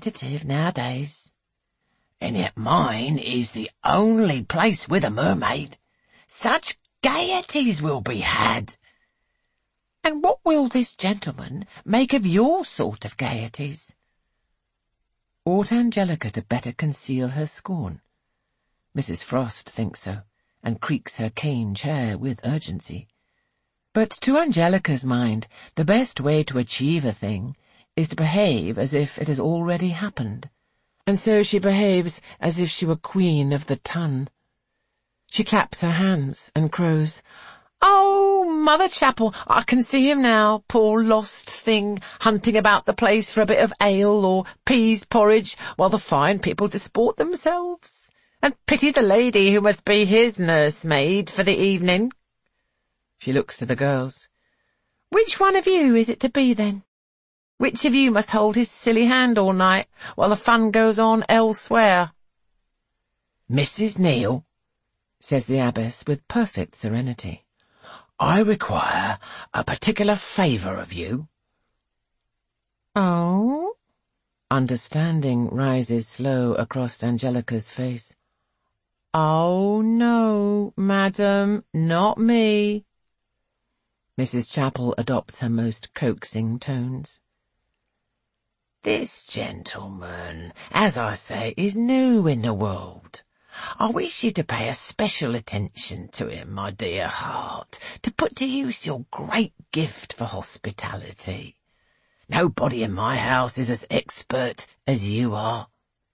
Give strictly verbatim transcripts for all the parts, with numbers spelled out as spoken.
competitive nowadays. And yet mine is the only place with a mermaid. Such gaieties will be had. And what will this gentleman make of your sort of gaieties? Ought Angelica to better conceal her scorn? Missus Frost thinks so, and creaks her cane chair with urgency. But to Angelica's mind, the best way to achieve a thing is to behave as if it has already happened, and so she behaves as if she were queen of the ton. She claps her hands and crows, "Oh, Mother Chapel, I can see him now, poor lost thing, hunting about the place for a bit of ale or peas porridge while the fine people disport themselves. And pity the lady who must be his nursemaid for the evening." She looks to the girls. "Which one of you is it to be, then? Which of you must hold his silly hand all night while the fun goes on elsewhere?" "Missus Neal," says the abbess with perfect serenity, "I require a particular favour of you." "Oh?" Understanding rises slow across Angelica's face. "Oh, no, madam, not me." Missus Chapel adopts her most coaxing tones. "This gentleman, as I say, is new in the world. I wish you to pay a special attention to him, my dear heart, to put to use your great gift for hospitality. Nobody in my house is as expert as you are."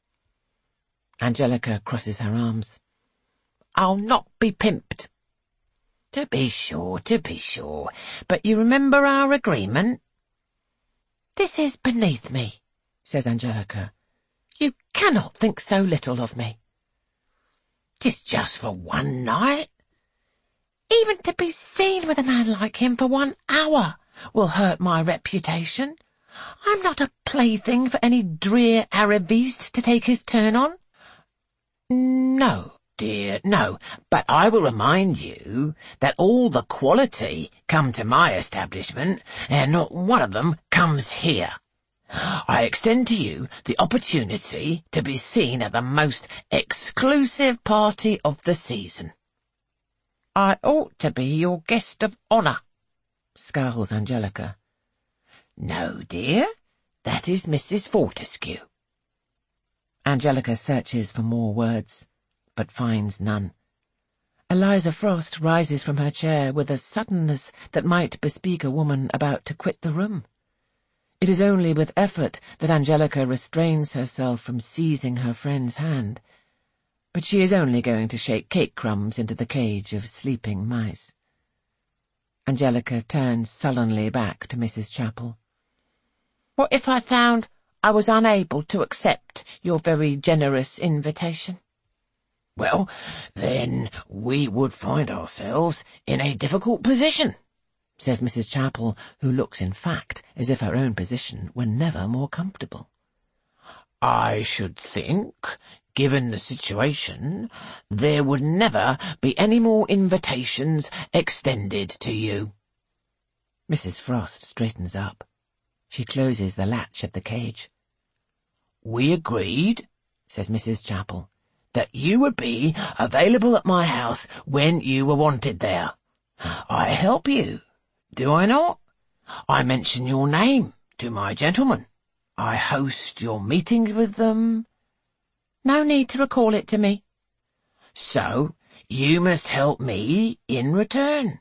Angelica crosses her arms. "I'll not be pimped." "To be sure, to be sure. But you remember our agreement?" "This is beneath me," says Angelica. "You cannot think so little of me." "'Tis just for one night." "Even to be seen with a man like him for one hour will hurt my reputation. I'm not a plaything for any drear arriviste to take his turn on." "No, dear, no, but I will remind you that all the quality come to my establishment, and not one of them comes here. I extend to you the opportunity to be seen at the most exclusive party of the season." "I ought to be your guest of honour," scowls Angelica. "No, dear, that is Missus Fortescue." Angelica searches for more words, but finds none. Eliza Frost rises from her chair with a suddenness that might bespeak a woman about to quit the room. It is only with effort that Angelica restrains herself from seizing her friend's hand, but she is only going to shake cake crumbs into the cage of sleeping mice. Angelica turns sullenly back to Missus Chapel. "What if I found I was unable to accept your very generous invitation?" "Well, then we would find ourselves in a difficult position," says Missus Chapel, who looks in fact as if her own position were never more comfortable. "I should think, given the situation, there would never be any more invitations extended to you." Missus Frost straightens up. She closes the latch of the cage. "We agreed," says Missus Chapel, "that you would be available at my house when you were wanted there. I help you, do I not? I mention your name to my gentlemen. I host your meetings with them." "No need to recall it to me." "So you must help me in return."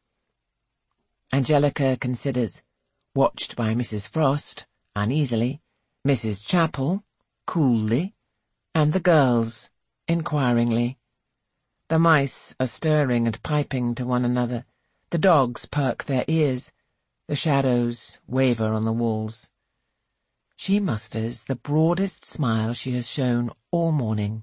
Angelica considers, watched by Missus Frost, uneasily, Missus Chapel, coolly, and the girls, inquiringly. The mice are stirring and piping to one another. The dogs perk their ears. The shadows waver on the walls. She musters the broadest smile she has shown all morning.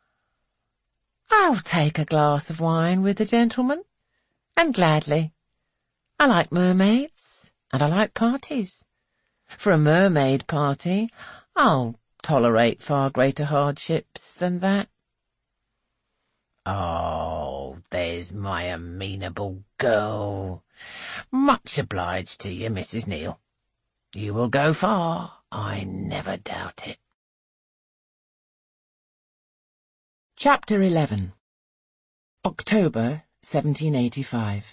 "I'll take a glass of wine with the gentleman, and gladly. I like mermaids, and I like parties. For a mermaid party, I'll tolerate far greater hardships than that." "Oh, there's my amenable girl. Much obliged to you, Missus Neal. You will go far, I never doubt it. Chapter eleven. October, seventeen eighty-five.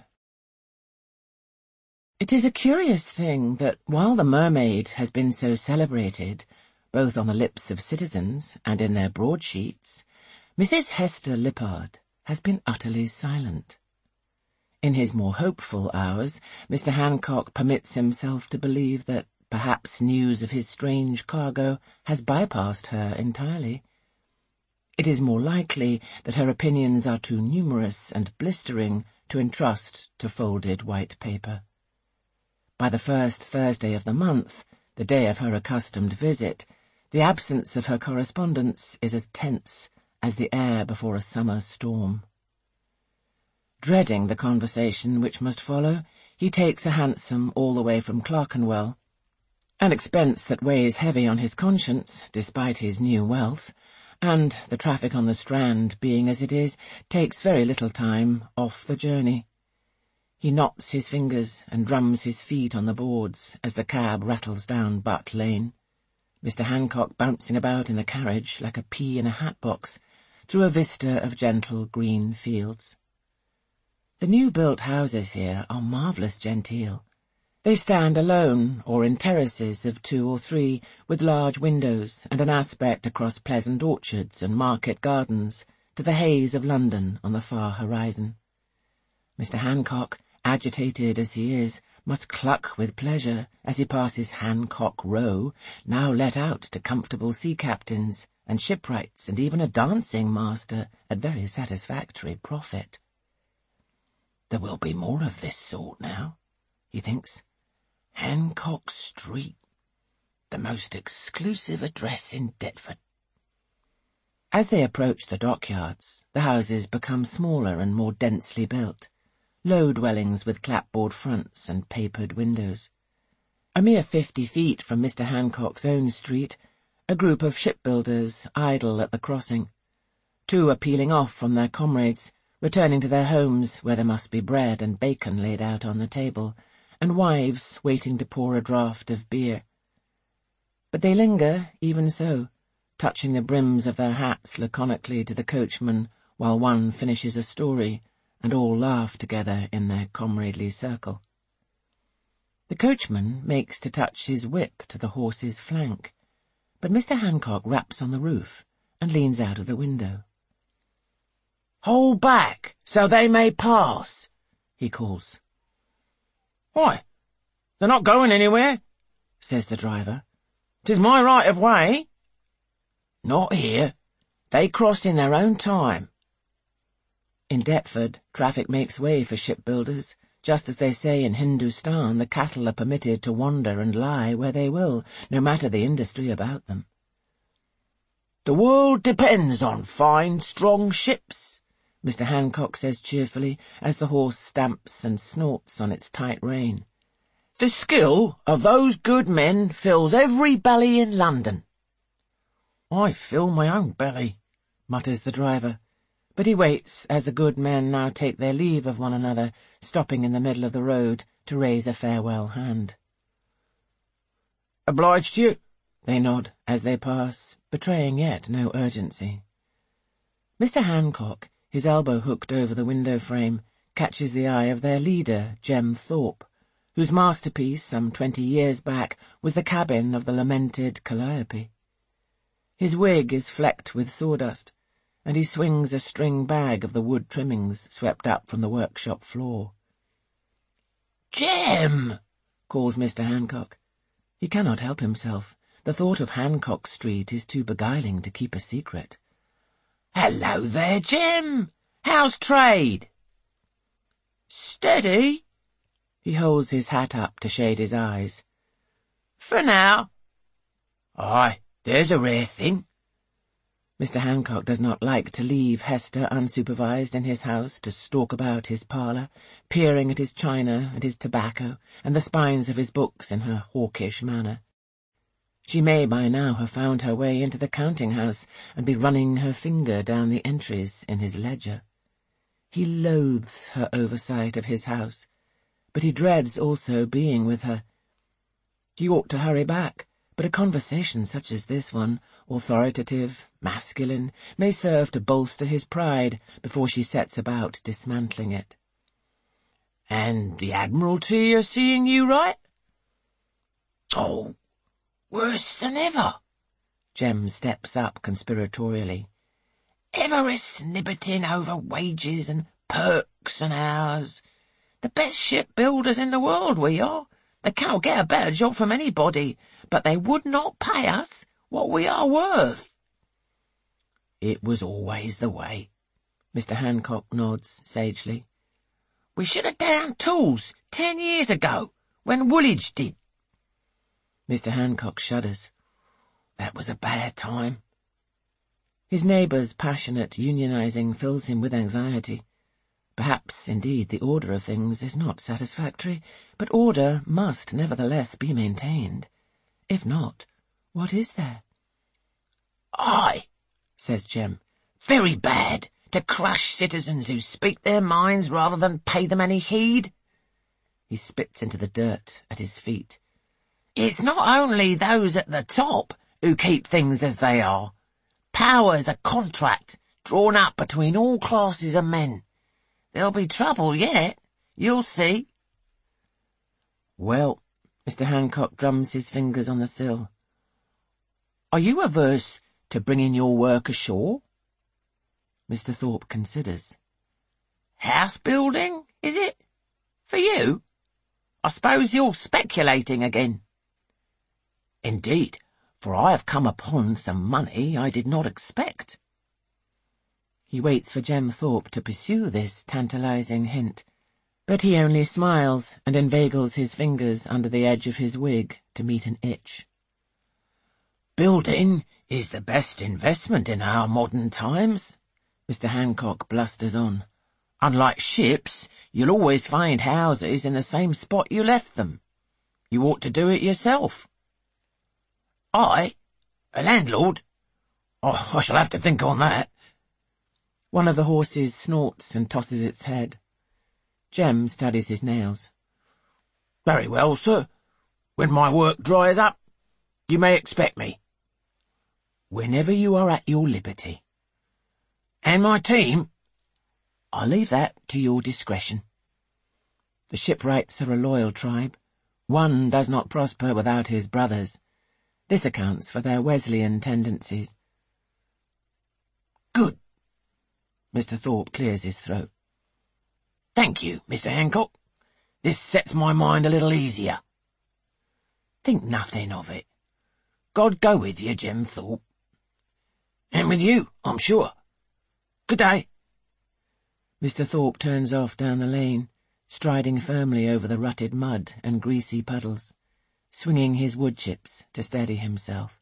It is a curious thing that while the Mermaid has been so celebrated, both on the lips of citizens and in their broadsheets, Missus Hester Lippard has been utterly silent. In his more hopeful hours, Mister Hancock permits himself to believe that perhaps news of his strange cargo has bypassed her entirely. It is more likely that her opinions are too numerous and blistering to entrust to folded white paper. By the first Thursday of the month, the day of her accustomed visit, the absence of her correspondence is as tense as the air before a summer storm. Dreading the conversation which must follow, he takes a hansom all the way from Clerkenwell, an expense that weighs heavy on his conscience, despite his new wealth, and, the traffic on the Strand being as it is, takes very little time off the journey. He knots his fingers and drums his feet on the boards as the cab rattles down Butt Lane, Mister Hancock bouncing about in the carriage like a pea in a hat-box, through a vista of gentle green fields. The new-built houses here are marvellous genteel. They stand alone, or in terraces of two or three, with large windows and an aspect across pleasant orchards and market gardens to the haze of London on the far horizon. Mister Hancock, agitated as he is, must cluck with pleasure as he passes Hancock Row, now let out to comfortable sea captains and shipwrights and even a dancing master at very satisfactory profit. There will be more of this sort now, he thinks. Hancock Street, the most exclusive address in Deptford. As they approach the dockyards, the houses become smaller and more densely built, low dwellings with clapboard fronts and papered windows. A mere fifty feet from Mister Hancock's own street, a group of shipbuilders idle at the crossing. Two are peeling off from their comrades, returning to their homes where there must be bread and bacon laid out on the table, and wives waiting to pour a draught of beer. But they linger, even so, touching the brims of their hats laconically to the coachman while one finishes a story, and all laugh together in their comradely circle. The coachman makes to touch his whip to the horse's flank, but Mister Hancock raps on the roof and leans out of the window. "Hold back, so they may pass," he calls. "Why, they're not going anywhere," says the driver. "'Tis my right of way." "Not here. They cross in their own time." In Deptford, traffic makes way for shipbuilders, just as they say in Hindustan the cattle are permitted to wander and lie where they will, no matter the industry about them. "The world depends on fine, strong ships," Mister Hancock says cheerfully, as the horse stamps and snorts on its tight rein. "The skill of those good men fills every belly in London." "I fill my own belly," mutters the driver, but he waits as the good men now take their leave of one another, stopping in the middle of the road to raise a farewell hand. "Obliged to you," they nod as they pass, betraying yet no urgency. Mister Hancock, his elbow hooked over the window frame, catches the eye of their leader, Jem Thorpe, whose masterpiece some twenty years back was the cabin of the lamented Calliope. His wig is flecked with sawdust, and he swings a string bag of the wood trimmings swept up from the workshop floor. "Jem!" calls Mister Hancock. He cannot help himself. The thought of Hancock Street is too beguiling to keep a secret. "Hello there, Jem! How's trade?" "Steady." He holds his hat up to shade his eyes. "For now." "Aye, there's a rare thing." Mister Hancock does not like to leave Hester unsupervised in his house to stalk about his parlour, peering at his china and his tobacco and the spines of his books in her hawkish manner. She may by now have found her way into the counting-house and be running her finger down the entries in his ledger. He loathes her oversight of his house, but he dreads also being with her. He ought to hurry back, but a conversation such as this one, authoritative, masculine, may serve to bolster his pride before she sets about dismantling it. "And the Admiralty are seeing you right?" "Oh, worse than ever." Jem steps up conspiratorially. "Ever a snibbeting over wages and perks and hours. The best shipbuilders in the world we are. They cannot get a better job from anybody, but they would not pay us what we are worth." "It was always the way." Mister Hancock nods sagely. "We should have downed tools ten years ago, when Woolwich did." Mister Hancock shudders. "That was a bad time." His neighbour's passionate unionising fills him with anxiety. Perhaps, indeed, the order of things is not satisfactory, but order must nevertheless be maintained. If not, what is there? "Aye," says Jem, "very bad, to crush citizens who speak their minds rather than pay them any heed." He spits into the dirt at his feet. "It's not only those at the top who keep things as they are. Power's a contract drawn up between all classes of men. There'll be trouble yet, you'll see." "Well," Mister Hancock drums his fingers on the sill, "are you averse to bringing your work ashore?" Mister Thorpe considers. "House building, is it? For you? I suppose you're speculating again." "Indeed, for I have come upon some money I did not expect." He waits for Jem Thorpe to pursue this tantalizing hint, but he only smiles and inveigles his fingers under the edge of his wig to meet an itch. "Building is the best investment in our modern times," Mister Hancock blusters on. "Unlike ships, you'll always find houses in the same spot you left them. You ought to do it yourself." "I? A landlord? Oh, I shall have to think on that." One of the horses snorts and tosses its head. Jem studies his nails. "Very well, sir. When my work dries up, you may expect me." "Whenever you are at your liberty." "And my team?" "I'll leave that to your discretion." The shipwrights are a loyal tribe. One does not prosper without his brothers. This accounts for their Wesleyan tendencies. "Good." Mister Thorpe clears his throat. "Thank you, Mister Hancock. This sets my mind a little easier." "Think nothing of it. God go with you, Jem Thorpe." "And with you, I'm sure. Good day." Mister Thorpe turns off down the lane, striding firmly over the rutted mud and greasy puddles, swinging his wood chips to steady himself.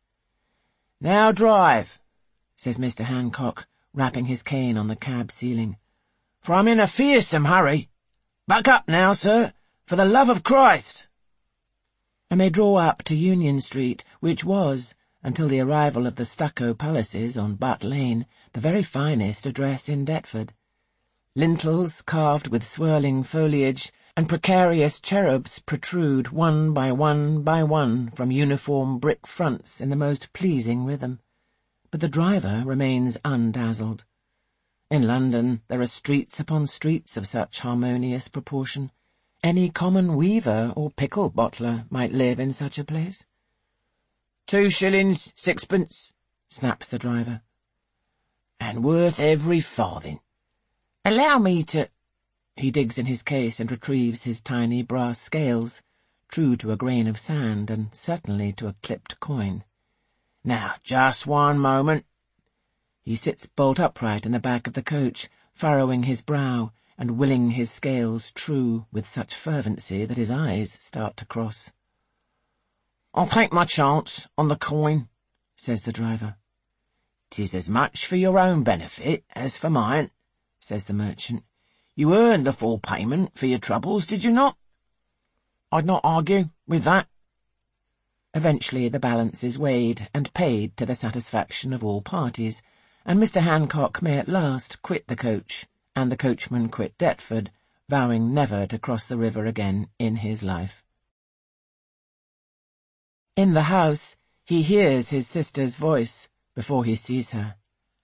"Now drive," says Mister Hancock, rapping his cane on the cab ceiling, "for I'm in a fearsome hurry. Buck up now, sir, for the love of Christ." And they draw up to Union Street, which was, until the arrival of the stucco palaces on Butt Lane, the very finest address in Deptford. Lintels carved with swirling foliage and precarious cherubs protrude one by one by one from uniform brick fronts in the most pleasing rhythm. But the driver remains undazzled. In London there are streets upon streets of such harmonious proportion. Any common weaver or pickle bottler might live in such a place. "Two shillings, sixpence," snaps the driver. "And worth every farthing. Allow me to—" He digs in his case and retrieves his tiny brass scales, true to a grain of sand and certainly to a clipped coin. "Now, just one moment." He sits bolt upright in the back of the coach, furrowing his brow and willing his scales true with such fervency that his eyes start to cross. "I'll take my chance on the coin," says the driver. "'Tis as much for your own benefit as for mine," says the merchant. "You earned the full payment for your troubles, did you not?" "I'd not argue with that." Eventually the balance is weighed and paid to the satisfaction of all parties, and Mister Hancock may at last quit the coach, and the coachman quit Deptford, vowing never to cross the river again in his life. In the house, he hears his sister's voice before he sees her.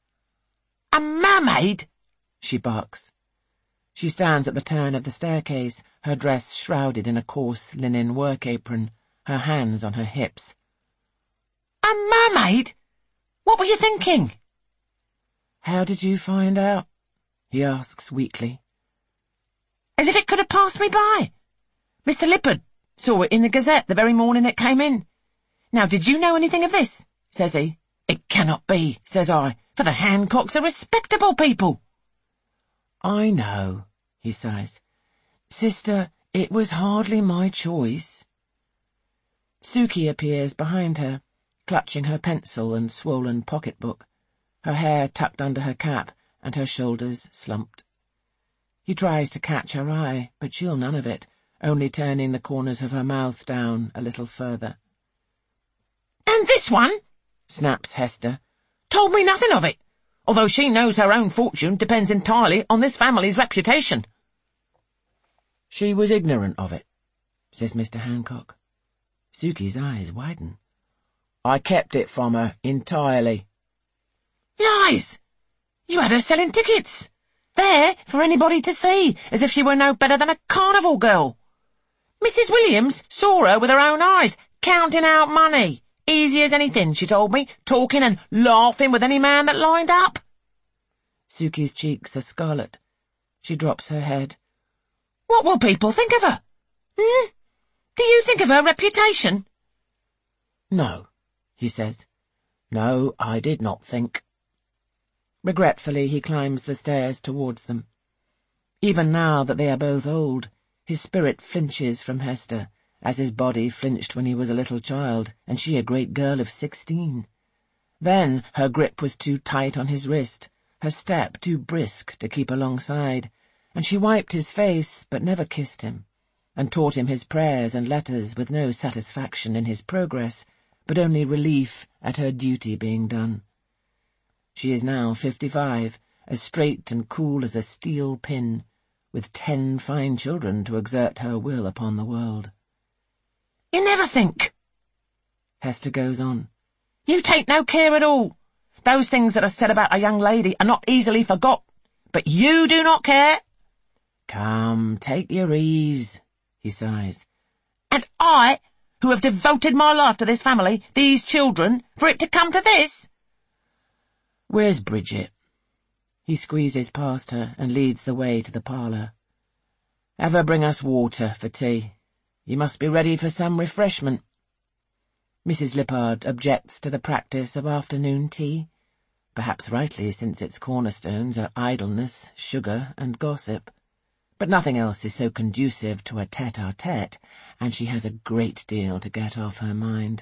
"A mermaid?" she barks. She stands at the turn of the staircase, her dress shrouded in a coarse linen work apron, her hands on her hips. "A mermaid? What were you thinking?" "How did you find out?" he asks weakly. "As if it could have passed me by. Mister Lippard saw it in the Gazette the very morning it came in. 'Now, did you know anything of this?' says he. 'It cannot be,' says I, 'for the Hancocks are respectable people.' 'I know,' he sighs. 'Sister, it was hardly my choice.' Suki appears behind her, clutching her pencil and swollen pocketbook, her hair tucked under her cap and her shoulders slumped. He tries to catch her eye, but she'll none of it, only turning the corners of her mouth down a little further. "And this one," snaps Hester, "told me nothing of it, although she knows her own fortune depends entirely on this family's reputation." "She was ignorant of it," says Mister Hancock. Suki's eyes widen. "I kept it from her entirely." "Lies! You had her selling tickets, there for anybody to see, as if she were no better than a carnival girl. Missus Williams saw her with her own eyes, counting out money. Easy as anything, she told me, talking and laughing with any man that lined up." Suki's cheeks are scarlet. She drops her head. "What will people think of her? Hmm? Do you think of her reputation?" "No," he says. "No, I did not think." Regretfully, he climbs the stairs towards them. Even now that they are both old, his spirit flinches from Hester, as his body flinched when he was a little child, and she a great girl of sixteen. Then her grip was too tight on his wrist, her step too brisk to keep alongside, and she wiped his face but never kissed him, and taught him his prayers and letters with no satisfaction in his progress, but only relief at her duty being done. She is now fifty-five, as straight and cool as a steel pin, with ten fine children to exert her will upon the world. "You never think," Hester goes on. "You take no care at all. Those things that are said about a young lady are not easily forgot, but you do not care." "Come, take your ease," he sighs. "And I, who have devoted my life to this family, these children, for it to come to this?" "Where's Bridget?" He squeezes past her and leads the way to the parlour. "Have her bring us water for tea. You must be ready for some refreshment." Missus Lippard objects to the practice of afternoon tea, perhaps rightly, since its cornerstones are idleness, sugar, and gossip. But nothing else is so conducive to a tete-a-tete, and she has a great deal to get off her mind.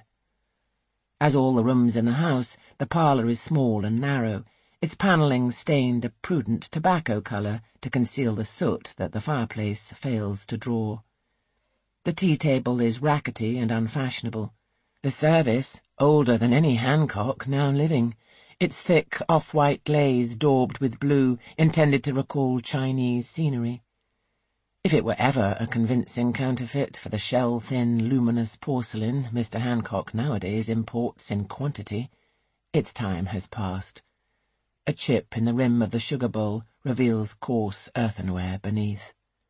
As all the rooms in the house, the parlour is small and narrow, its panelling stained a prudent tobacco colour to conceal the soot that the fireplace fails to draw. The tea-table is rackety and unfashionable. The service, older than any Hancock now living, its thick off-white glaze daubed with blue, intended to recall Chinese scenery. If it were ever a convincing counterfeit for the shell-thin, luminous porcelain Mister Hancock nowadays imports in quantity, its time has passed. A chip in the rim of the sugar bowl reveals coarse earthenware beneath.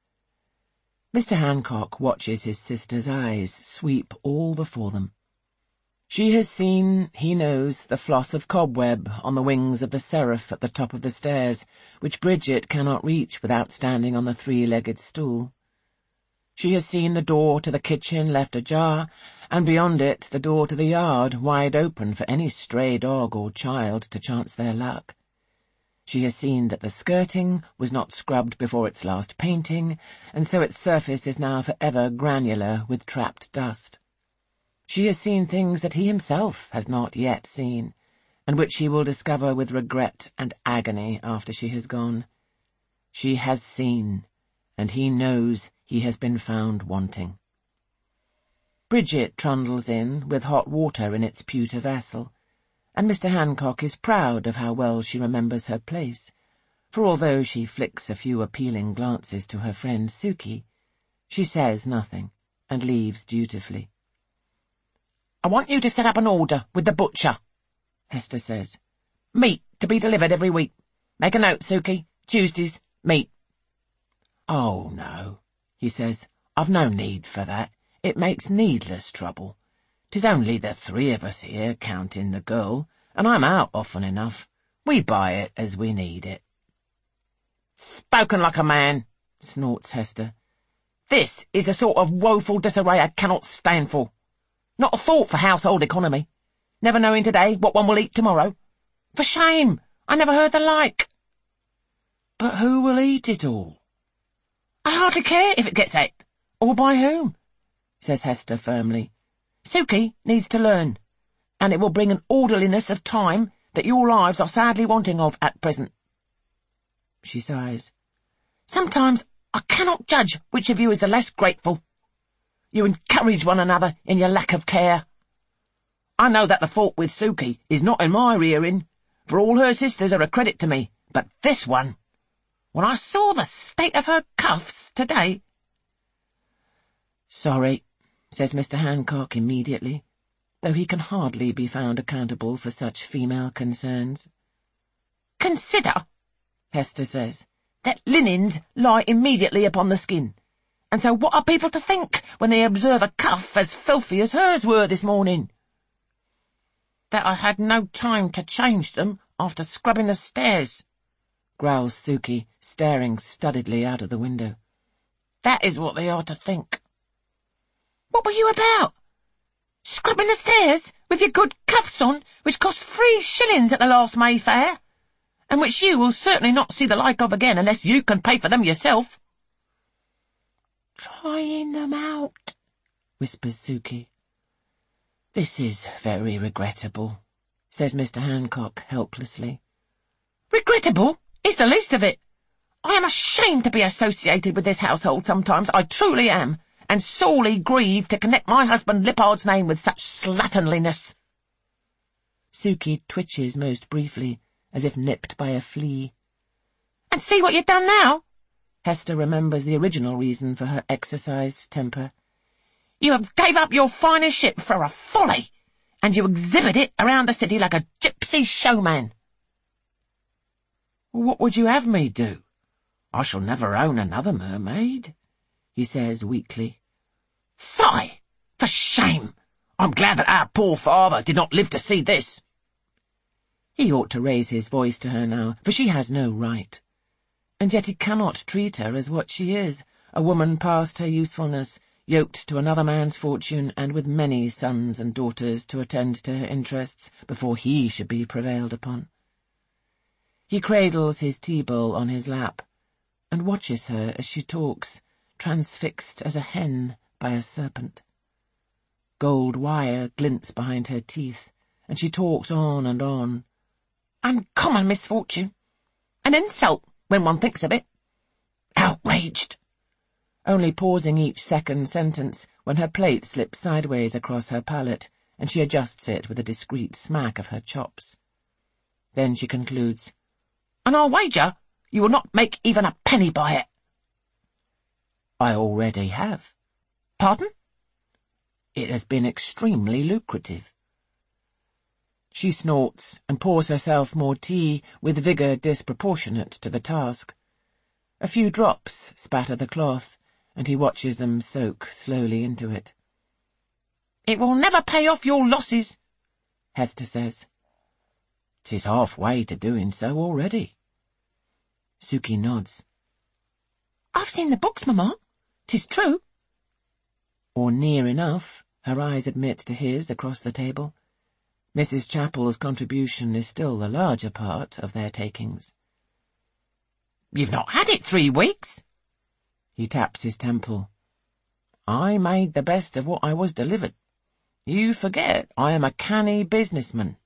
Mister Hancock watches his sister's eyes sweep all before them. She has seen, he knows, the floss of cobweb on the wings of the seraph at the top of the stairs, which Bridget cannot reach without standing on the three-legged stool. She has seen the door to the kitchen left ajar, and beyond it the door to the yard wide open for any stray dog or child to chance their luck. She has seen that the skirting was not scrubbed before its last painting, and so its surface is now forever granular with trapped dust. She has seen things that he himself has not yet seen, and which he will discover with regret and agony after she has gone. She has seen, and he knows he has been found wanting. Bridget trundles in with hot water in its pewter vessel, and Mister Hancock is proud of how well she remembers her place, for although she flicks a few appealing glances to her friend Suki, she says nothing, and leaves dutifully. I want you to set up an order with the butcher, Hester says. Meat to be delivered every week. Make a note, Suki. Tuesdays, meat. Oh, no, he says. I've no need for that. It makes needless trouble. 'Tis only the three of us here, counting the girl, and I'm out often enough. We buy it as we need it. Spoken like a man, snorts Hester. This is the sort of woeful disarray I cannot stand for. Not a thought for household economy. Never knowing today what one will eat tomorrow. For shame! I never heard the like. But who will eat it all? I hardly care if it gets ate. Or by whom, says Hester firmly. Suki needs to learn, and it will bring an orderliness of time that your lives are sadly wanting of at present. She sighs. Sometimes I cannot judge which of you is the less grateful. You encourage one another in your lack of care. I know that the fault with Suki is not in my rearing, for all her sisters are a credit to me, but this one, when I saw the state of her cuffs today— Sorry, says Mister Hancock immediately, though he can hardly be found accountable for such female concerns. Consider, Hester says, that linens lie immediately upon the skin, and so what are people to think when they observe a cuff as filthy as hers were this morning? That I had no time to change them after scrubbing the stairs, growls Suki, staring studiedly out of the window. That is what they are to think. What were you about? Scrubbing the stairs with your good cuffs on, which cost three shillings at the last Mayfair, and which you will certainly not see the like of again unless you can pay for them yourself. Trying them out, whispers Suki. This is very regrettable, says Mister Hancock helplessly. Regrettable is the least of it. I am ashamed to be associated with this household sometimes, I truly am, and sorely grieved to connect my husband Lippard's name with such slatternliness. Suki twitches most briefly, as if nipped by a flea. And see what you've done now? Hester remembers the original reason for her exercised temper. You have gave up your finest ship for a folly, and you exhibit it around the city like a gypsy showman. What would you have me do? I shall never own another mermaid, he says weakly. Fie! For shame! I'm glad that our poor father did not live to see this. He ought to raise his voice to her now, for she has no right. And yet he cannot treat her as what she is, a woman past her usefulness, yoked to another man's fortune, and with many sons and daughters to attend to her interests before he should be prevailed upon. He cradles his tea-bowl on his lap, and watches her as she talks, transfixed as a hen by a serpent. Gold wire glints behind her teeth, and she talks on and on. Uncommon misfortune. An insult, when one thinks of it. Outraged. Only pausing each second sentence when her plate slips sideways across her palate, and she adjusts it with a discreet smack of her chops. Then she concludes, And I'll wager you will not make even a penny by it. I already have. Pardon? It has been extremely lucrative. She snorts and pours herself more tea with vigour disproportionate to the task. A few drops spatter the cloth, and he watches them soak slowly into it. It will never pay off your losses, Hester says. 'Tis halfway to doing so already. Suki nods. I've seen the books, Mamma. 'Tis true. Or near enough, her eyes admit to his across the table. Missus Chappell's contribution is still the larger part of their takings. You've not had it three weeks. He taps his temple. I made the best of what I was delivered. You forget I am a canny businessman.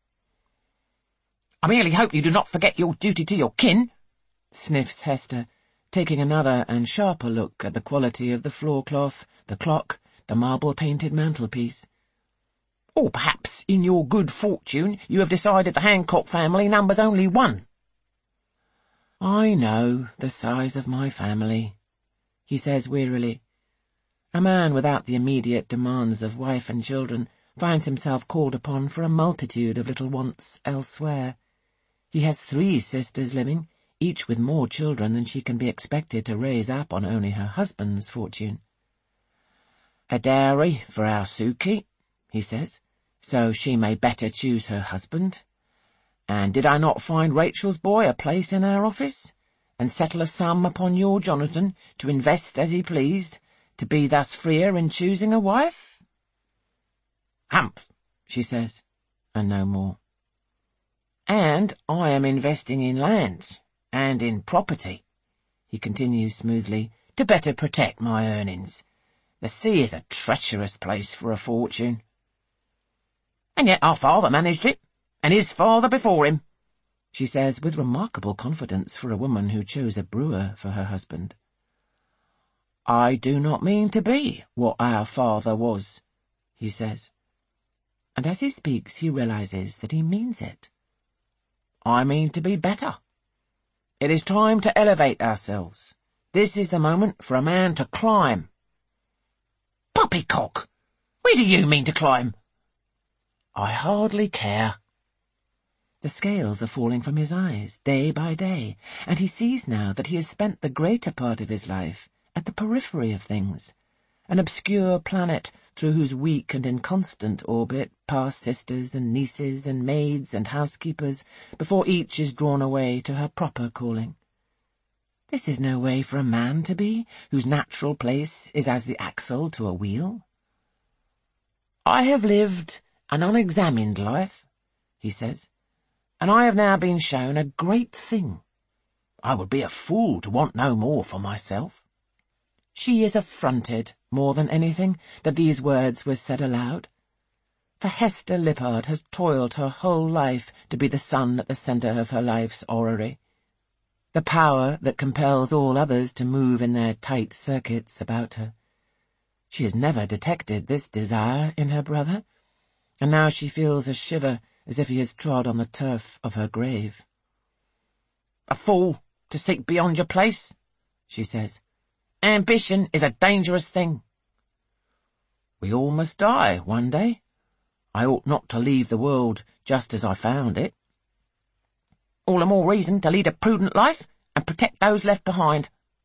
I merely hope you do not forget your duty to your kin, sniffs Hester, taking another and sharper look at the quality of the floor-cloth, the clock, the marble-painted mantelpiece. Or perhaps, in your good fortune, you have decided the Hancock family numbers only one. I know the size of my family, he says wearily. A man without the immediate demands of wife and children finds himself called upon for a multitude of little wants elsewhere. He has three sisters living, each with more children than she can be expected to raise up on only her husband's fortune. "A dowry for our Suki," he says, "so she may better choose her husband. And did I not find Rachel's boy a place in our office, and settle a sum upon your Jonathan to invest as he pleased, to be thus freer in choosing a wife?" "Humph," she says, and no more. "And I am investing in land, and in property," he continues smoothly, "to better protect my earnings. The sea is a treacherous place for a fortune." "And yet our father managed it, and his father before him," she says with remarkable confidence for a woman who chose a brewer for her husband. "I do not mean to be what our father was," he says. And as he speaks he realizes that he means it. "I mean to be better. It is time to elevate ourselves. This is the moment for a man to climb." "Poppycock! Where do you mean to climb?" "I hardly care." The scales are falling from his eyes, day by day, and he sees now that he has spent the greater part of his life at the periphery of things, an obscure planet through whose weak and inconstant orbit pass sisters and nieces and maids and housekeepers before each is drawn away to her proper calling. This is no way for a man to be, whose natural place is as the axle to a wheel. "I have lived an unexamined life," he says, "and I have now been shown a great thing. I would be a fool to want no more for myself." She is affronted, more than anything, that these words were said aloud. For Hester Lippard has toiled her whole life to be the sun at the centre of her life's orrery, the power that compels all others to move in their tight circuits about her. She has never detected this desire in her brother, and now she feels a shiver as if he has trod on the turf of her grave. "A fool to seek beyond your place," she says. "Ambition is a dangerous thing." "We all must die one day. I ought not to leave the world just as I found it." "All the more reason to lead a prudent life and protect those left behind."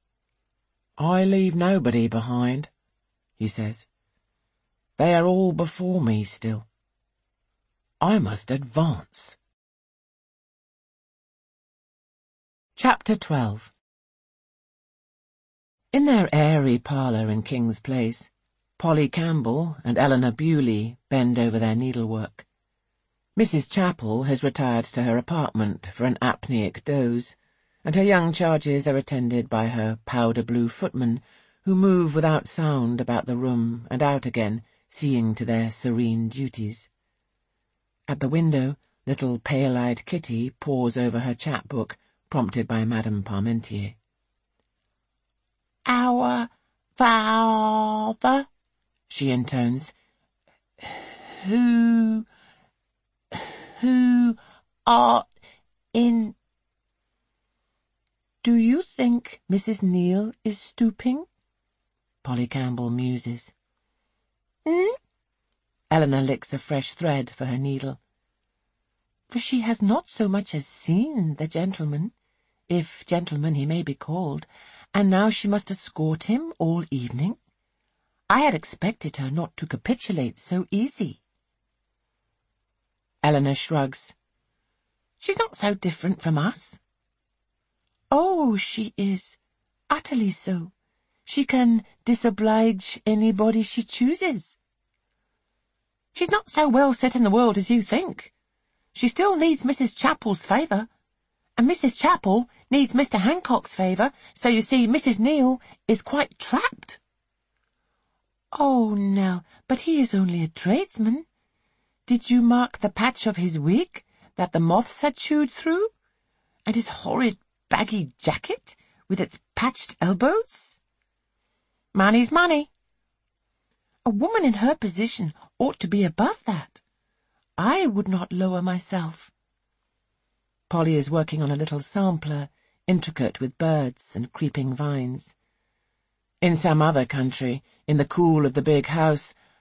"I leave nobody behind," he says. "They are all before me still. I must advance." Chapter twelve. In their airy parlour in King's Place, Polly Campbell and Eleanor Bewley bend over their needlework. Missus Chapel has retired to her apartment for an apneic doze, and her young charges are attended by her powder-blue footmen, who move without sound about the room and out again, seeing to their serene duties. At the window, little pale-eyed Kitty pores over her chapbook, prompted by Madame Parmentier. "Our father," she intones. Who... who are in... "Do you think Missus Neal is stooping?" Polly Campbell muses. "Hmm?" Eleanor licks a fresh thread for her needle. "For she has not so much as seen the gentleman, if gentleman he may be called, and now she must escort him all evening. I had expected her not to capitulate so easy." Eleanor shrugs. "She's not so different from us." "Oh, she is, utterly so. She can disoblige anybody she chooses." "She's not so well set in the world as you think. She still needs Missus Chapel's favour, and Missus Chapel needs Mister Hancock's favour, so you see Missus Neal is quite trapped." "Oh, Nell, but he is only a tradesman. Did you mark the patch of his wig that the moths had chewed through? And his horrid baggy jacket with its patched elbows? Money's money. A woman in her position ought to be above that. I would not lower myself." Polly is working on a little sampler, intricate with birds and creeping vines. In some other country, in the cool of the big house,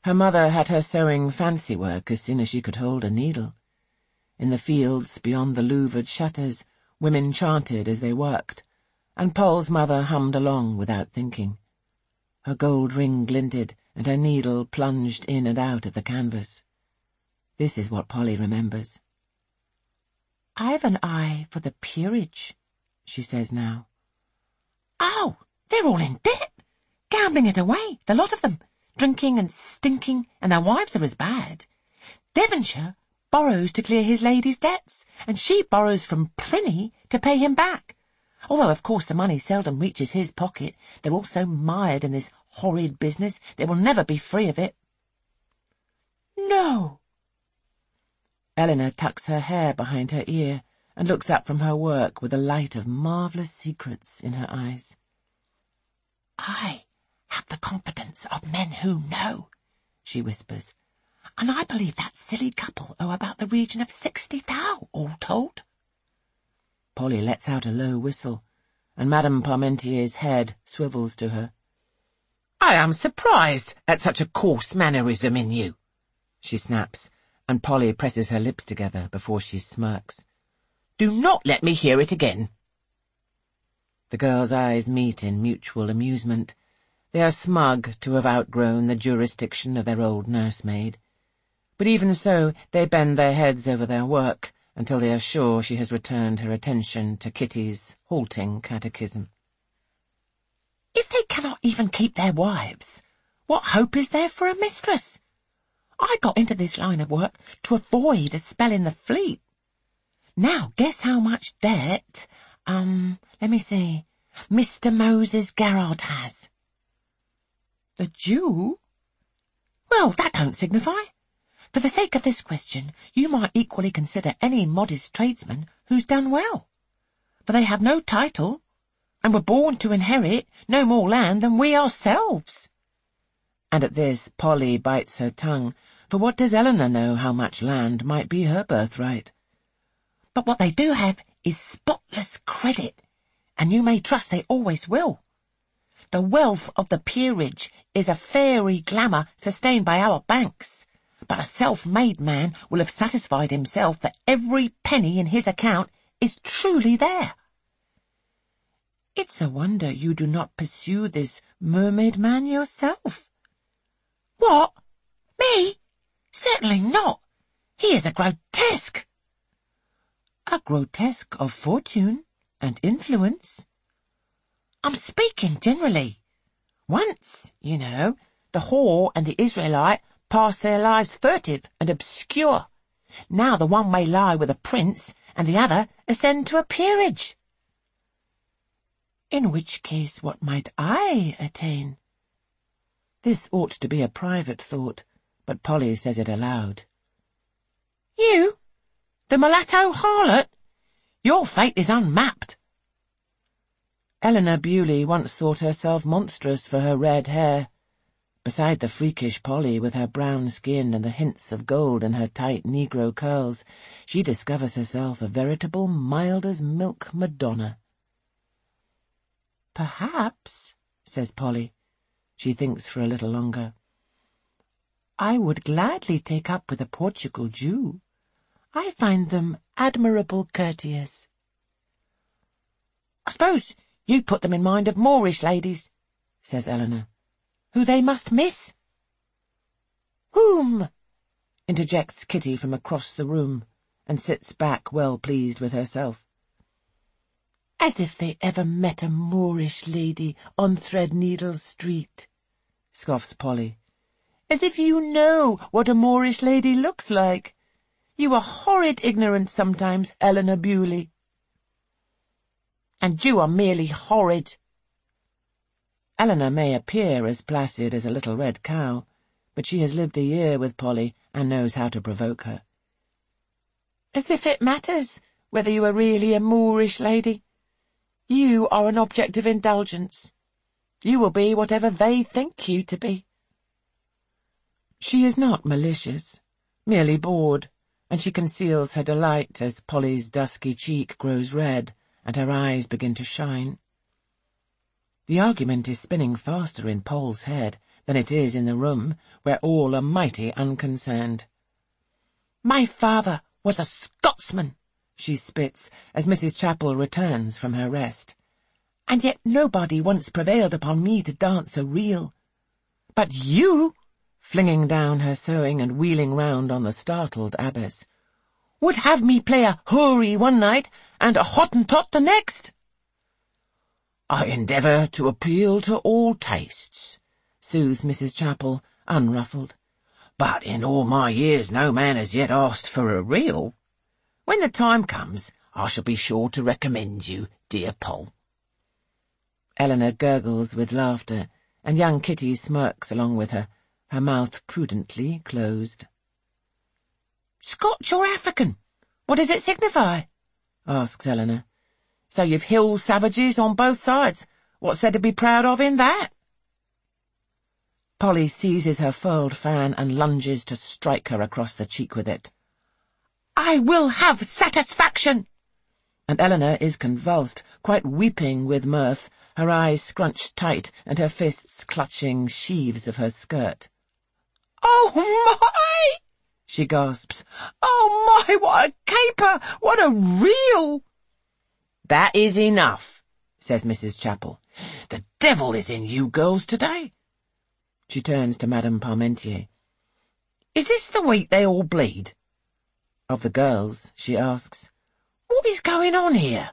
Her mother had her sewing fancy work as soon as she could hold a needle. In the fields beyond the louvered shutters, women chanted as they worked, and Paul's mother hummed along without thinking. Her gold ring glinted, and her needle plunged in and out of the canvas. This is what Polly remembers. "I've an eye for the peerage," she says now. "Oh, they're all in debt, gambling it away, the lot of them, drinking and stinking, and their wives are as bad. Devonshire borrows to clear his lady's debts, and she borrows from Prinny to pay him back. Although, of course, the money seldom reaches his pocket. They're all so mired in this horrid business, they will never be free of it." "No." Eleanor tucks her hair behind her ear and looks up from her work with a light of marvellous secrets in her eyes. "I have the confidence of men who know," she whispers, "and I believe that silly couple owe about the region of sixty thou, all told." Polly lets out a low whistle, and Madame Parmentier's head swivels to her. "I am surprised at such a coarse mannerism in you," she snaps, and Polly presses her lips together before she smirks. "Do not let me hear it again." The girls' eyes meet in mutual amusement. They are smug to have outgrown the jurisdiction of their old nursemaid. But even so, they bend their heads over their work until they are sure she has returned her attention to Kitty's halting catechism. "If they cannot even keep their wives, what hope is there for a mistress? I got into this line of work to avoid a spell in the Fleet. Now, guess how much debt, um, let me see, Mister Moses Garrard has." "The Jew? Well, that don't signify. For the sake of this question, you might equally consider any modest tradesman who's done well. For they have no title, and were born to inherit no more land than we ourselves." And at this Polly bites her tongue, for what does Eleanor know how much land might be her birthright? "But what they do have is spotless credit, and you may trust they always will. The wealth of the peerage is a fairy glamour sustained by our banks, but a self-made man will have satisfied himself that every penny in his account is truly there." "It's a wonder you do not pursue this mermaid man yourself." "What? Me? Certainly not. He is a grotesque." "A grotesque of fortune and influence." "I'm speaking generally. Once, you know, the whore and the Israelite passed their lives furtive and obscure. Now the one may lie with a prince, and the other ascend to a peerage." "In which case what might I attain?" This ought to be a private thought, but Polly says it aloud. "You? The mulatto harlot? Your fate is unmapped." Eleanor Bewley once thought herself monstrous for her red hair. Beside the freakish Polly with her brown skin and the hints of gold in her tight Negro curls, she discovers herself a veritable mild-as-milk Madonna. "Perhaps," says Polly. She thinks for a little longer. "I would gladly take up with a Portugal Jew. I find them admirable courtiers." "I suppose you put them in mind of Moorish ladies," says Eleanor, "who they must miss." "Whom?" interjects Kitty from across the room, and sits back well pleased with herself. "As if they ever met a Moorish lady on Threadneedle Street," scoffs Polly. "As if you know what a Moorish lady looks like. You are horrid ignorant sometimes, Eleanor Bewley." "And you are merely horrid." Eleanor may appear as placid as a little red cow, but she has lived a year with Polly and knows how to provoke her. "As if it matters whether you are really a Moorish lady. You are an object of indulgence. You will be whatever they think you to be." She is not malicious, merely bored, and she conceals her delight as Polly's dusky cheek grows red and her eyes begin to shine. The argument is spinning faster in Paul's head than it is in the room, where all are mighty unconcerned. "My father was a Scotsman," she spits as Missus Chapel returns from her rest. "and yet nobody once prevailed upon me to dance a reel. But you," flinging down her sewing and wheeling round on the startled abbess, "would have me play a houri one night and a Hottentot the next." "I endeavour to appeal to all tastes," soothed Missus Chapel, unruffled. "But in all my years no man has yet asked for a reel. When the time comes, I shall be sure to recommend you, dear Poll." Eleanor gurgles with laughter, and young Kitty smirks along with her, her mouth prudently closed. "Scotch or African? What does it signify?" asks Eleanor. "So you've hill savages on both sides. What's there to be proud of in that?" Polly seizes her furled fan and lunges to strike her across the cheek with it. "I will have satisfaction!" And Eleanor is convulsed, quite weeping with mirth, her eyes scrunched tight and her fists clutching sheaves of her skirt. "Oh, my!" she gasps. "Oh, my, what a caper! What a reel!" "That is enough," says Missus Chapel. "The devil is in you girls today." She turns to Madame Parmentier. "Is this the week they all bleed?" Of the girls, she asks, "What is going on here?"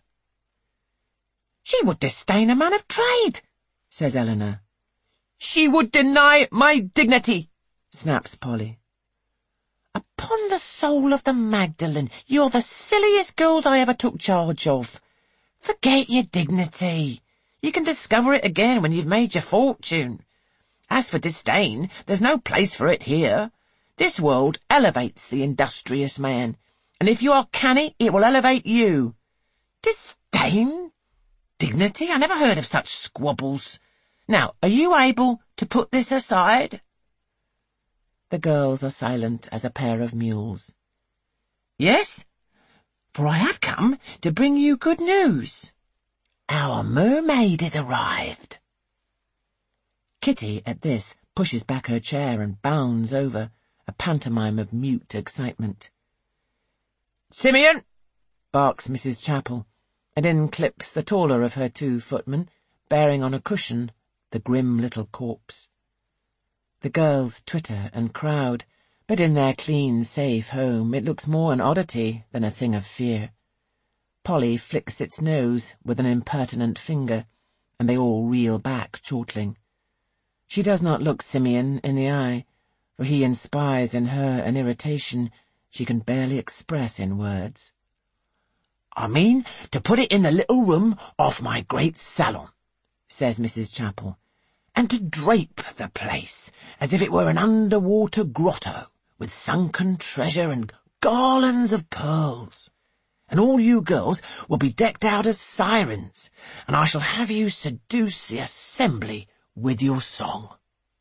"She would disdain a man of trade," says Eleanor. "She would deny my dignity," snaps Polly. "Upon the soul of the Magdalene, you're the silliest girls I ever took charge of. Forget your dignity. You can discover it again when you've made your fortune. As for disdain, there's no place for it here. This world elevates the industrious man, and if you are canny, it will elevate you. Disdain? Dignity? I never heard of such squabbles. Now, are you able to put this aside?" The girls are silent as a pair of mules. "Yes, for I have come to bring you good news. Our mermaid is arrived." Kitty, at this, pushes back her chair and bounds over, a pantomime of mute excitement. "Simeon!" barks Missus Chapel, and in clips the taller of her two footmen, bearing on a cushion the grim little corpse. The girls twitter and crowd, but in their clean, safe home it looks more an oddity than a thing of fear. Polly flicks its nose with an impertinent finger, and they all reel back, chortling. She does not look Simeon in the eye, for he inspires in her an irritation she can barely express in words. "I mean to put it in the little room off my great salon," says Missus Chapel, "and to drape the place as if it were an underwater grotto with sunken treasure and garlands of pearls. And all you girls will be decked out as sirens, and I shall have you seduce the assembly with your song."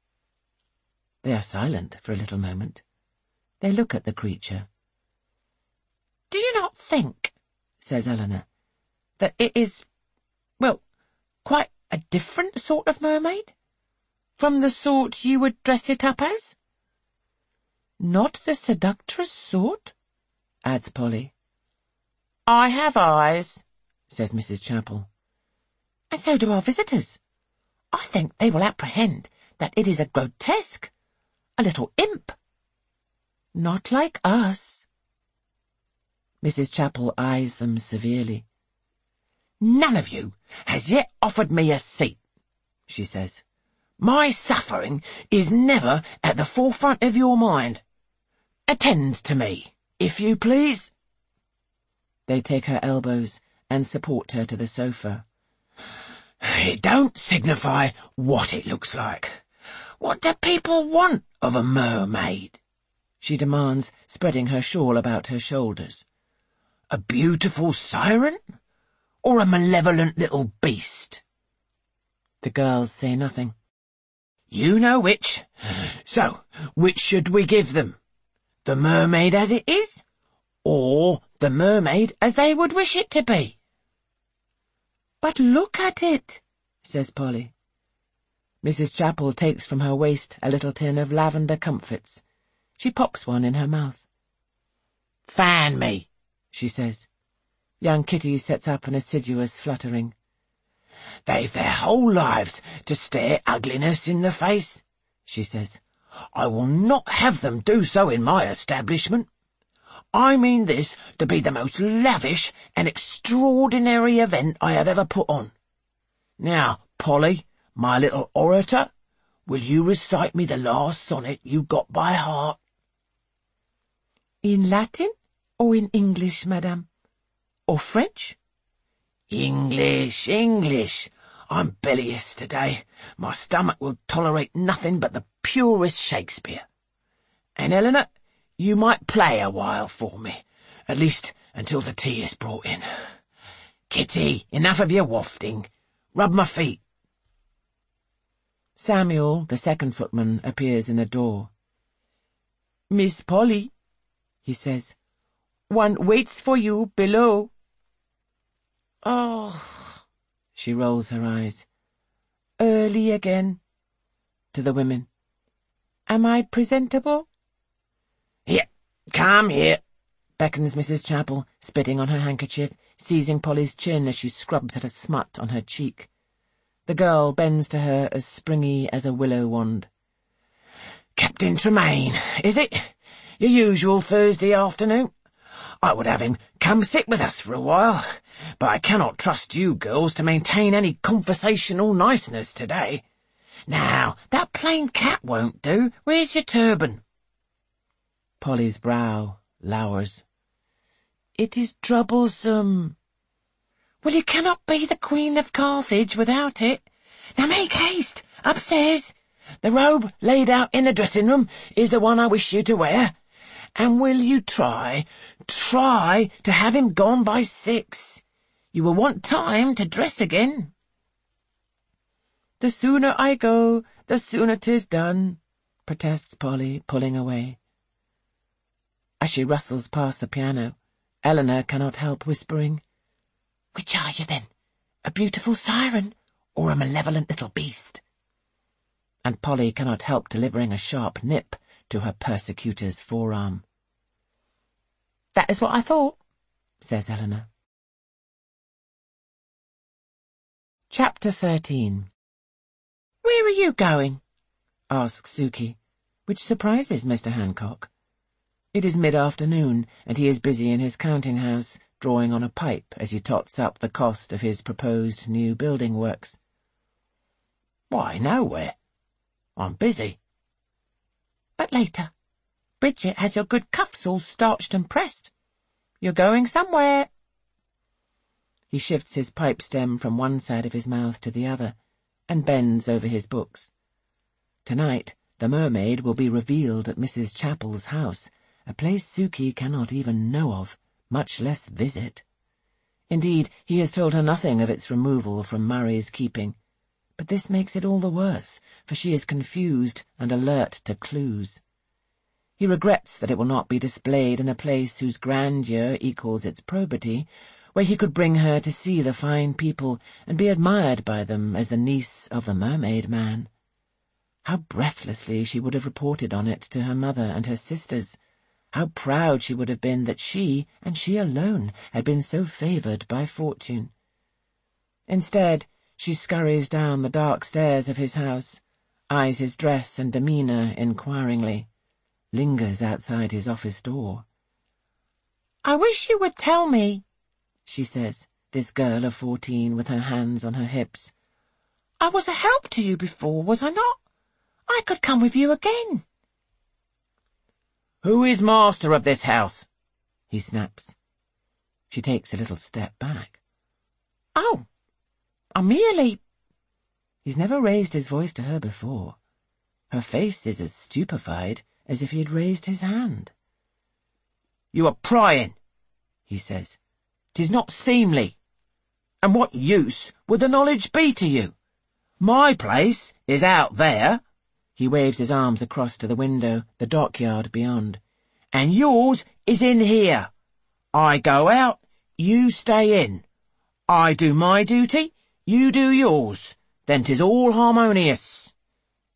They are silent for a little moment. They look at the creature. "Do you not think," says Eleanor, "that it is, well, quite a different sort of mermaid? From the sort you would dress it up as?" "Not the seductress sort," adds Polly. "I have eyes," says Missus Chapel. "And so do our visitors. I think they will apprehend that it is a grotesque, a little imp." "Not like us." Missus Chapel eyes them severely. "None of you has yet offered me a seat," she says. "My suffering is never at the forefront of your mind. Attend to me, if you please." They take her elbows and support her to the sofa. "It don't signify what it looks like. What do people want of a mermaid?" she demands, spreading her shawl about her shoulders. "A beautiful siren, or a malevolent little beast?" The girls say nothing. "You know which. So, which should we give them? The mermaid as it is, or the mermaid as they would wish it to be?" "But look at it," says Polly. Missus Chapel takes from her waist a little tin of lavender comfits. She pops one in her mouth. "Fan me," she says. Young Kitty sets up an assiduous fluttering. "They've their whole lives to stare ugliness in the face," she says. "I will not have them do so in my establishment. I mean this to be the most lavish and extraordinary event I have ever put on. Now, Polly, my little orator, will you recite me the last sonnet you got by heart?" "In Latin or in English, madame? Or French?" "English, English. I'm bilious today. My stomach will tolerate nothing but the purest Shakespeare. And, Eleanor, you might play a while for me, at least until the tea is brought in. Kitty, enough of your wafting. Rub my feet." Samuel, the second footman, appears in the door. "Miss Polly," he says, "one waits for you below." "Oh," she rolls her eyes. "Early again," to the women. "Am I presentable?" "Here, come here," beckons Missus Chapel, spitting on her handkerchief, seizing Polly's chin as she scrubs at a smut on her cheek. The girl bends to her as springy as a willow wand. "Captain Tremaine, is it? Your usual Thursday afternoon? I would have him come sit with us for a while, but I cannot trust you girls to maintain any conversational niceness today. Now, that plain cap won't do. Where's your turban?" Polly's brow lowers. "It is troublesome." "Well, you cannot be the Queen of Carthage without it. Now make haste, upstairs. The robe laid out in the dressing-room is the one I wish you to wear. And will you try, try to have him gone by six? You will want time to dress again." "The sooner I go, the sooner 'tis done," protests Polly, pulling away. As she rustles past the piano, Eleanor cannot help whispering, "Which are you, then? A beautiful siren, or a malevolent little beast?" And Polly cannot help delivering a sharp nip to her persecutor's forearm. "That is what I thought," says Eleanor. Chapter thirteen. "Where are you going?" asks Suki, which surprises Mister Hancock. It is mid-afternoon, and he is busy in his counting-house, drawing on a pipe as he tots up the cost of his proposed new building works. "Why, nowhere. I'm busy." "But later. Bridget has your good cuffs all starched and pressed. You're going somewhere." He shifts his pipe stem from one side of his mouth to the other, and bends over his books. Tonight, the mermaid will be revealed at Missus Chapel's house, a place Suki cannot even know of, much less visit. Indeed, he has told her nothing of its removal from Murray's keeping. But this makes it all the worse, for she is confused and alert to clues. He regrets that it will not be displayed in a place whose grandeur equals its probity, where he could bring her to see the fine people and be admired by them as the niece of the mermaid man. How breathlessly she would have reported on it to her mother and her sisters. How proud she would have been that she, and she alone, had been so favoured by fortune. Instead, she scurries down the dark stairs of his house, eyes his dress and demeanour inquiringly, lingers outside his office door. "I wish you would tell me," she says, this girl of fourteen with her hands on her hips. "I was a help to you before, was I not? I could come with you again." "Who is master of this house?" he snaps. She takes a little step back. "Oh, I merely—" He's never raised his voice to her before. Her face is as stupefied as if he had raised his hand. "You are prying," he says. "'Tis not seemly. And what use would the knowledge be to you? My place is out there." He waves his arms across to the window, the dockyard beyond. "And yours is in here. I go out, you stay in. I do my duty, you do yours. Then 'tis all harmonious."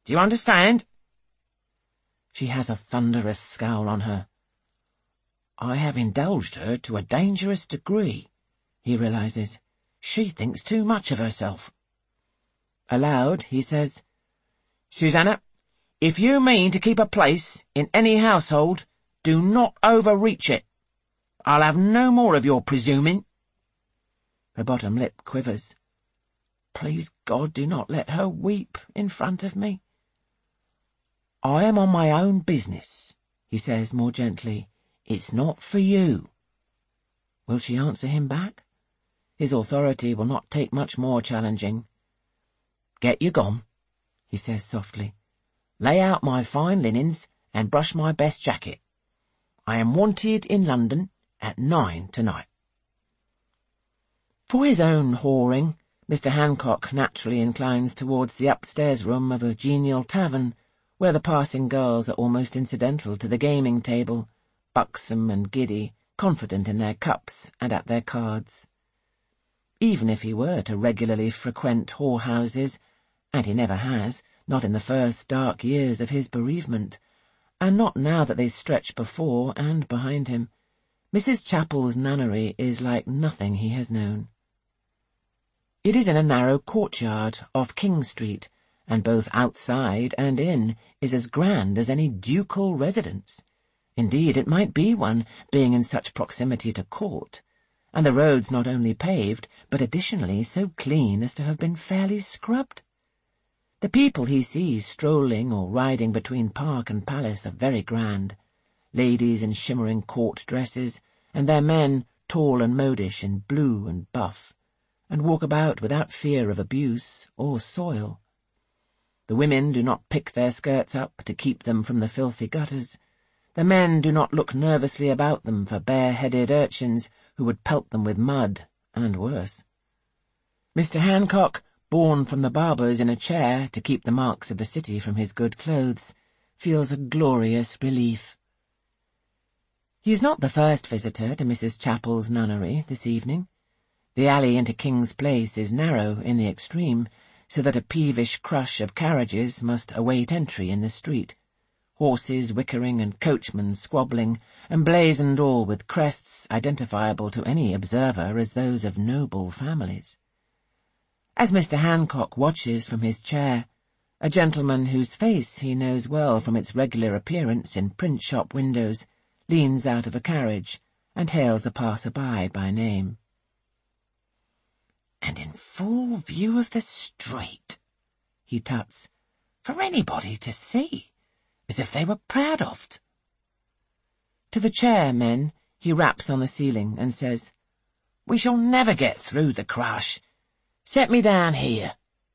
Do you understand? She has a thunderous scowl on her. I have indulged her to a dangerous degree, he realizes. She thinks too much of herself. Aloud, he says, Susanna, if you mean to keep a place in any household, do not overreach it. I'll have no more of your presuming. Her bottom lip quivers. Please God, do not let her weep in front of me. I am on my own business, he says more gently. It's not for you. Will she answer him back? His authority will not take much more challenging. Get you gone, he says softly. Lay out my fine linens and brush my best jacket. I am wanted in London at nine tonight. For his own whoring, Mister Hancock naturally inclines towards the upstairs room of a genial tavern, where the passing girls are almost incidental to the gaming table, buxom and giddy, confident in their cups and at their cards. Even if he were to regularly frequent whorehouses, and he never has, not in the first dark years of his bereavement, and not now that they stretch before and behind him, Missus Chappell's nunnery is like nothing he has known. It is in a narrow courtyard off King Street, and both outside and in is as grand as any ducal residence. Indeed, it might be one, being in such proximity to court, and the roads not only paved, but additionally so clean as to have been fairly scrubbed. The people he sees strolling or riding between park and palace are very grand, ladies in shimmering court dresses, and their men tall and modish in blue and buff, and walk about without fear of abuse or soil. The women do not pick their skirts up to keep them from the filthy gutters. The men do not look nervously about them for bare-headed urchins who would pelt them with mud, and worse. Mister Hancock, borne from the barber's in a chair to keep the marks of the city from his good clothes, feels a glorious relief. He is not the first visitor to Missus Chappell's nunnery this evening. The alley into King's Place is narrow in the extreme, so that a peevish crush of carriages must await entry in the street, horses whickering and coachmen squabbling, emblazoned all with crests identifiable to any observer as those of noble families. As Mister Hancock watches from his chair, a gentleman whose face he knows well from its regular appearance in print-shop windows leans out of a carriage and hails a passer-by by name. And in full view of the street, he tuts, for anybody to see, as if they were proud of't. To the chairmen he raps on the ceiling and says, We shall never get through the crush. Set me down here.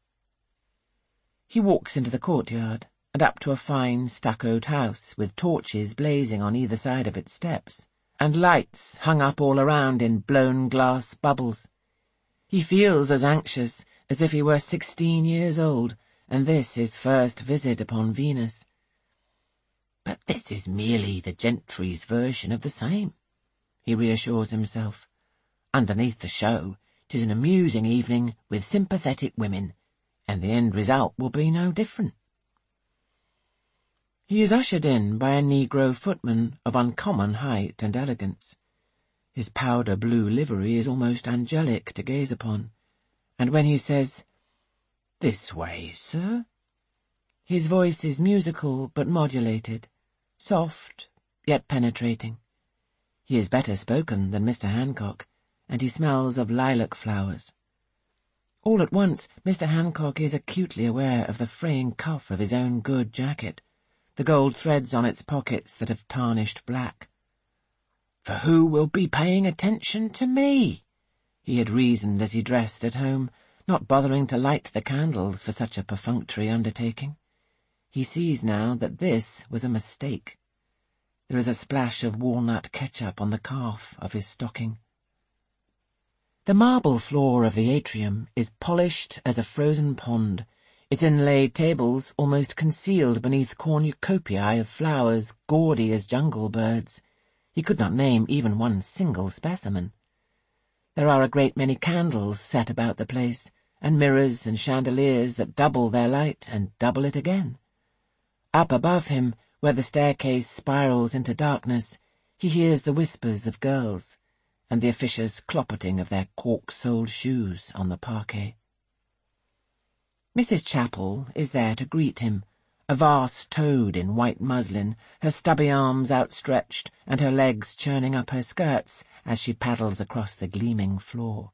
He walks into the courtyard and up to a fine stuccoed house with torches blazing on either side of its steps, and lights hung up all around in blown glass bubbles. He feels as anxious as if he were sixteen years old, and this his first visit upon Venus. But this is merely the gentry's version of the same, he reassures himself. Underneath the show, 'tis an amusing evening with sympathetic women, and the end result will be no different. He is ushered in by a negro footman of uncommon height and elegance. His powder-blue livery is almost angelic to gaze upon, and when he says, "This way, sir," his voice is musical but modulated, soft yet penetrating. He is better spoken than Mister Hancock, and he smells of lilac flowers. All at once, Mister Hancock is acutely aware of the fraying cuff of his own good jacket, the gold threads on its pockets that have tarnished black. For who will be paying attention to me? He had reasoned as he dressed at home, not bothering to light the candles for such a perfunctory undertaking. He sees now that this was a mistake. There is a splash of walnut ketchup on the calf of his stocking. The marble floor of the atrium is polished as a frozen pond, its inlaid tables almost concealed beneath cornucopiae of flowers gaudy as jungle birds. He could not name even one single specimen. There are a great many candles set about the place, and mirrors and chandeliers that double their light and double it again. Up above him, where the staircase spirals into darkness, he hears the whispers of girls, and the officious cloppeting of their cork-soled shoes on the parquet. Missus Chapel is there to greet him, a vast toad in white muslin, her stubby arms outstretched and her legs churning up her skirts as she paddles across the gleaming floor.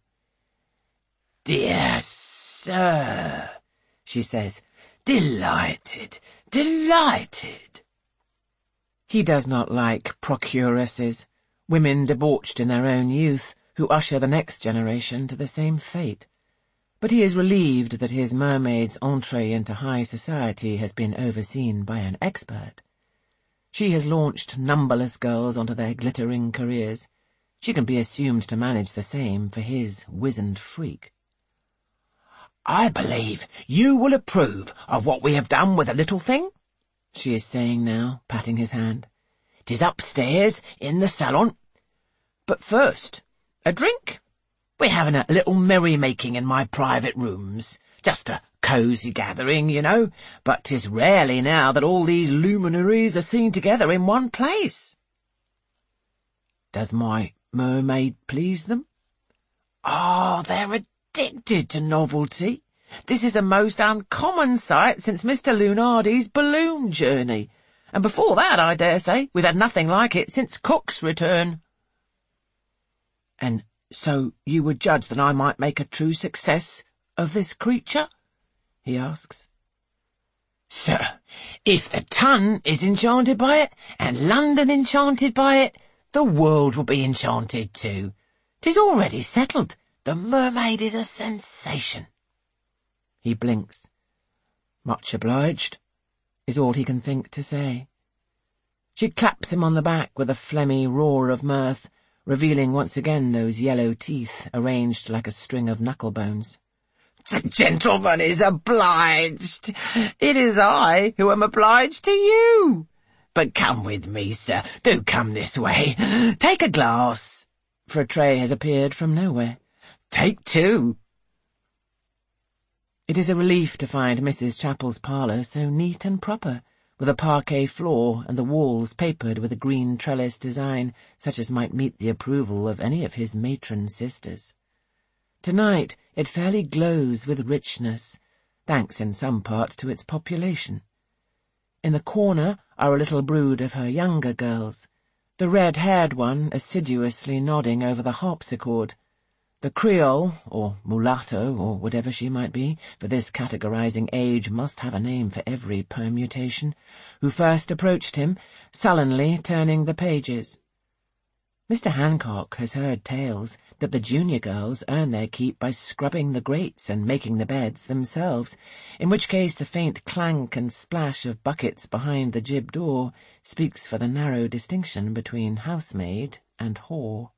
"Dear sir," she says, "delighted, delighted." He does not like procuresses, women debauched in their own youth, who usher the next generation to the same fate. But he is relieved that his mermaid's entree into high society has been overseen by an expert. She has launched numberless girls onto their glittering careers. She can be assumed to manage the same for his wizened freak. "I believe you will approve of what we have done with the little thing," she is saying now, patting his hand. "'Tis upstairs in the salon. But first, a drink? We're having a little merry-making in my private rooms. Just a cosy gathering, you know, but 'tis rarely now that all these luminaries are seen together in one place." "Does my mermaid please them?" "Oh, they're addicted to novelty. This is a most uncommon sight since Mister Lunardi's balloon journey, and before that, I dare say, we've had nothing like it since Cook's return." "And so you would judge that I might make a true success of this creature?" he asks. "Sir, if the Tun is enchanted by it, and London enchanted by it, the world will be enchanted too. 'Tis already settled. The mermaid is a sensation." He blinks. "Much obliged," is all he can think to say. She claps him on the back with a phlegmy roar of mirth, revealing once again those yellow teeth arranged like a string of knuckle-bones. "The gentleman is obliged. It is I who am obliged to you. But come with me, sir. Do come this way. Take a glass." For a tray has appeared from nowhere. "Take two." It is a relief to find Missus Chapel's parlour so neat and proper, with a parquet floor and the walls papered with a green trellis design such as might meet the approval of any of his matron sisters. Tonight it fairly glows with richness, thanks in some part to its population. In the corner are a little brood of her younger girls, the red-haired one assiduously nodding over the harpsichord, the Creole, or mulatto, or whatever she might be, for this categorizing age must have a name for every permutation, who first approached him, sullenly turning the pages. Mister Hancock has heard tales that the junior girls earn their keep by scrubbing the grates and making the beds themselves, in which case the faint clank and splash of buckets behind the jib door speaks for the narrow distinction between housemaid and whore.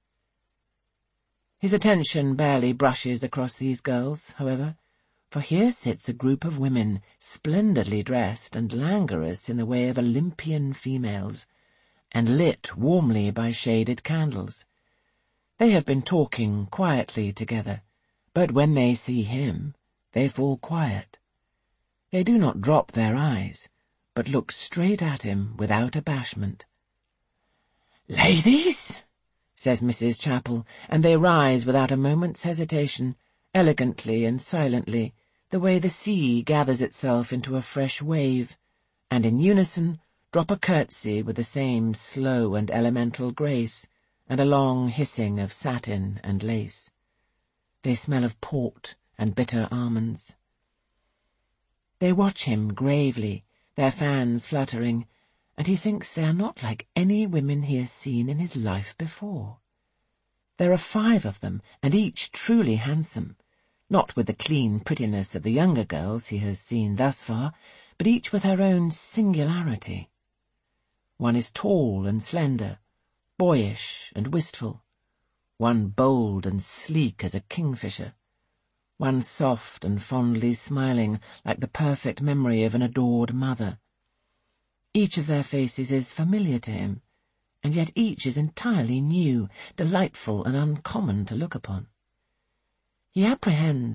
His attention barely brushes across these girls, however, for here sits a group of women, splendidly dressed and languorous in the way of Olympian females, and lit warmly by shaded candles. They have been talking quietly together, but when they see him, they fall quiet. They do not drop their eyes, but look straight at him without abashment. "Ladies," says Missus Chapel, and they rise without a moment's hesitation, elegantly and silently, the way the sea gathers itself into a fresh wave, and in unison drop a curtsy with the same slow and elemental grace, and a long hissing of satin and lace. They smell of port and bitter almonds. They watch him gravely, their fans fluttering, and he thinks they are not like any women he has seen in his life before. There are five of them, and each truly handsome, not with the clean prettiness of the younger girls he has seen thus far, but each with her own singularity. One is tall and slender, boyish and wistful, one bold and sleek as a kingfisher, one soft and fondly smiling like the perfect memory of an adored mother. Each of their faces is familiar to him, and yet each is entirely new, delightful and uncommon to look upon. He apprehends,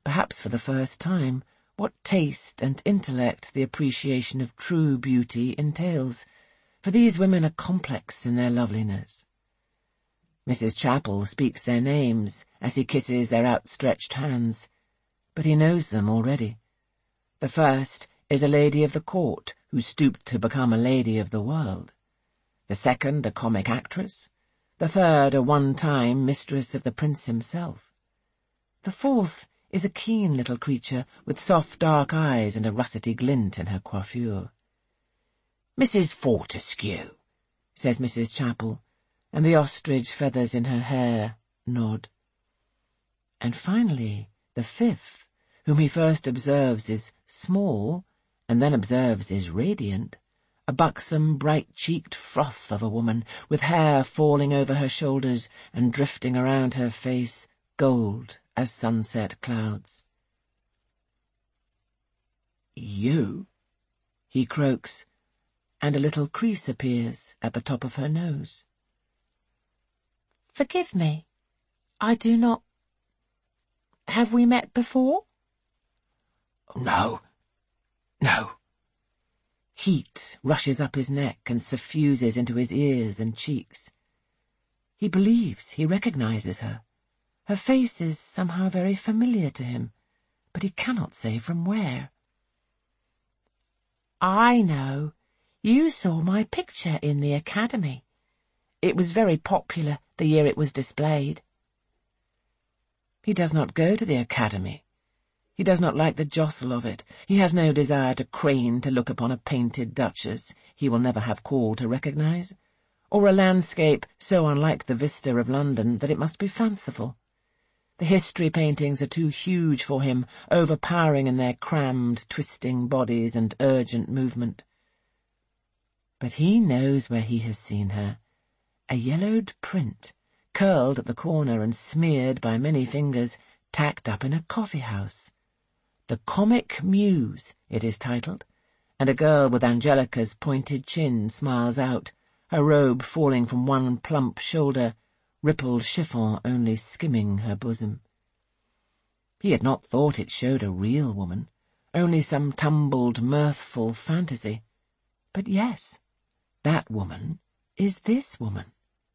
perhaps for the first time, what taste and intellect the appreciation of true beauty entails, for these women are complex in their loveliness. Missus Chapel speaks their names as he kisses their outstretched hands, but he knows them already. The first is a lady of the court who stooped to become a lady of the world. The second a comic actress. The third a one-time mistress of the prince himself. The fourth is a keen little creature with soft dark eyes and a russety glint in her coiffure. "Missus Fortescue," says Missus Chapel, and the ostrich feathers in her hair nod. And finally, the fifth, whom he first observes is small, and then observes is radiant, a buxom, bright-cheeked froth of a woman, with hair falling over her shoulders and drifting around her face, gold as sunset clouds. "You?" he croaks, and a little crease appears at the top of her nose. "Forgive me, I do not... Have we met before?" "No, no." Heat rushes up his neck and suffuses into his ears and cheeks. He believes he recognizes her. Her face is somehow very familiar to him, but he cannot say from where. "I know. You saw my picture in the Academy. It was very popular the year it was displayed." He does not go to the Academy. He does not like the jostle of it. He has no desire to crane to look upon a painted duchess he will never have call to recognize, or a landscape so unlike the vista of London that it must be fanciful. The history paintings are too huge for him, overpowering in their crammed, twisting bodies and urgent movement. But he knows where he has seen her. A yellowed print, curled at the corner and smeared by many fingers, tacked up in a coffee-house. The Comic Muse, it is titled, and a girl with Angelica's pointed chin smiles out, her robe falling from one plump shoulder, rippled chiffon only skimming her bosom. He had not thought it showed a real woman, only some tumbled, mirthful fantasy. But yes, that woman is this woman.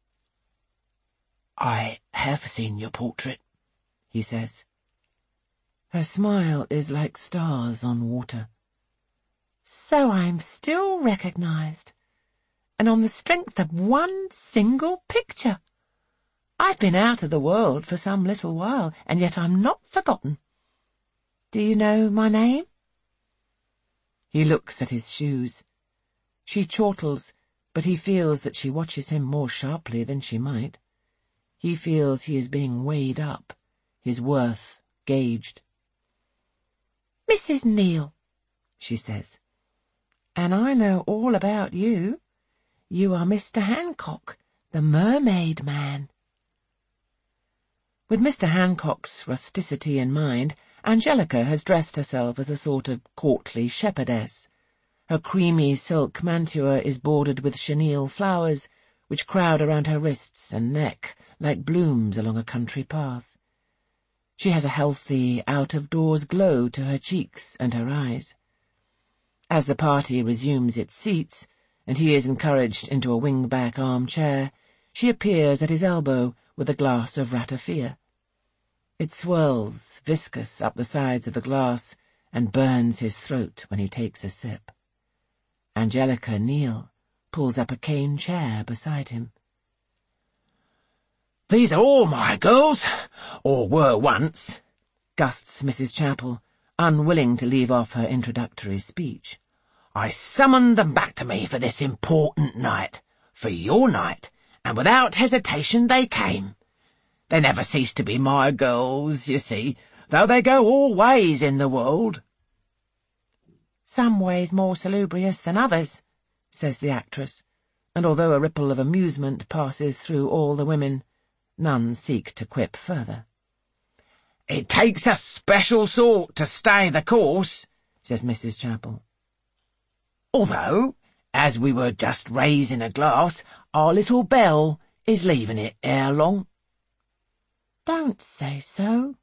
"I have seen your portrait," he says. Her smile is like stars on water. "So I'm still recognized, and on the strength of one single picture. I've been out of the world for some little while, and yet I'm not forgotten. Do you know my name?" He looks at his shoes. She chortles, but he feels that she watches him more sharply than she might. He feels he is being weighed up, his worth gauged. "Missus Neale," she says, "and I know all about you. You are Mister Hancock, the mermaid man." With Mister Hancock's rusticity in mind, Angelica has dressed herself as a sort of courtly shepherdess. Her creamy silk mantua is bordered with chenille flowers, which crowd around her wrists and neck like blooms along a country path. She has a healthy, out-of-doors glow to her cheeks and her eyes. As the party resumes its seats, and he is encouraged into a wing-back armchair, she appears at his elbow with a glass of ratafia. It swirls, viscous, up the sides of the glass, and burns his throat when he takes a sip. Angelica Neale pulls up a cane chair beside him. "These are all my girls, or were once," gusts Missus Chapel, unwilling to leave off her introductory speech. "I summoned them back to me for this important night, for your night, and without hesitation they came. They never cease to be my girls, you see, though they go all ways in the world." "Some ways more salubrious than others," says the actress, and although a ripple of amusement passes through all the women, none seek to quip further. "It takes a special sort to stay the course," says Missus Chapel. "Although, as we were just raising a glass, our little Belle is leaving it ere long." "Don't say so,"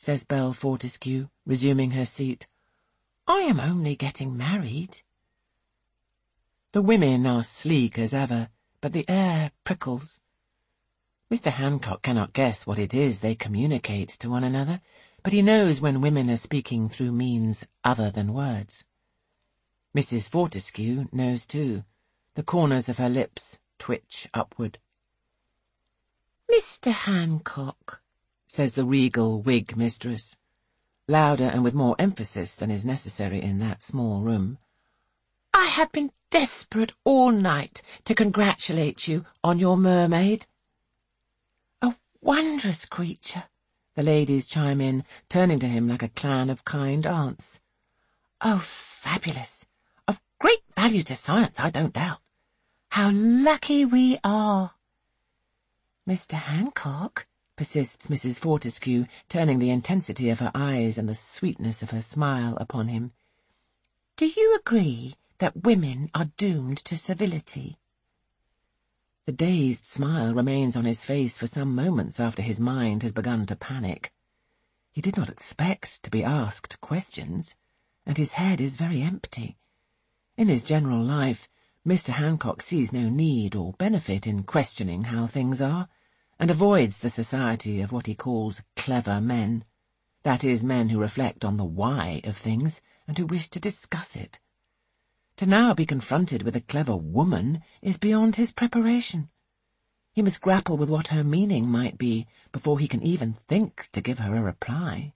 says Belle Fortescue, resuming her seat. I am only getting married. The women are sleek as ever, but the air prickles. Mister Hancock cannot guess what it is they communicate to one another, but he knows when women are speaking through means other than words. Missus Fortescue knows too. The corners of her lips twitch upward. Mister Hancock, says the regal Whig mistress, louder and with more emphasis than is necessary in that small room. I have been desperate all night to congratulate you on your mermaid. A wondrous creature, the ladies chime in, turning to him like a clan of kind aunts. Oh, fabulous! Of great value to science, I don't doubt. How lucky we are! Mister Hancock, persists Missus Fortescue, turning the intensity of her eyes and the sweetness of her smile upon him. Do you agree that women are doomed to servility? The dazed smile remains on his face for some moments after his mind has begun to panic. He did not expect to be asked questions, and his head is very empty. In his general life, Mister Hancock sees no need or benefit in questioning how things are, and avoids the society of what he calls clever men, that is, men who reflect on the why of things and who wish to discuss it. To now be confronted with a clever woman is beyond his preparation. He must grapple with what her meaning might be before he can even think to give her a reply.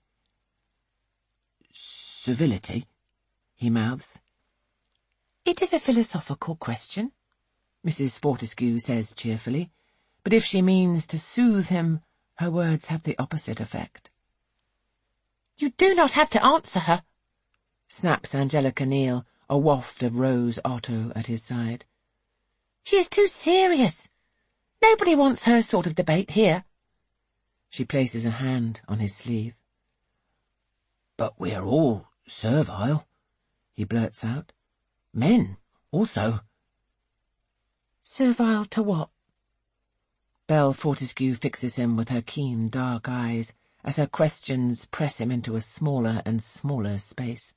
Civility, he mouths. It is a philosophical question, Missus Fortescue says cheerfully, but if she means to soothe him, her words have the opposite effect. You do not have to answer her, snaps Angelica Neal, a waft of rose otto at his side. She is too serious. Nobody wants her sort of debate here. She places a hand on his sleeve. But we are all servile, he blurts out. Men, also. Servile to what? Belle Fortescue fixes him with her keen dark eyes as her questions press him into a smaller and smaller space.